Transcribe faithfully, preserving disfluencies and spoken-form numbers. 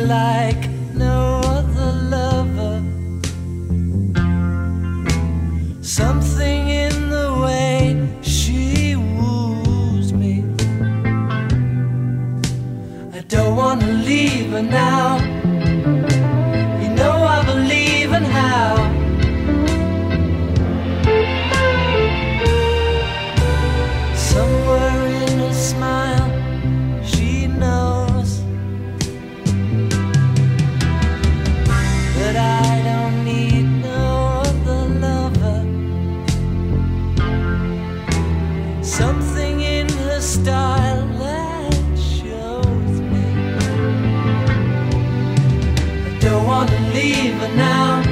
like no other lover. Something in the way she woos me. I don't wanna leave her now. You know I believe in how. Somewhere in her smile, she knows that I don't need no other lover. Something in her style that shows me I don't wanna leave her now.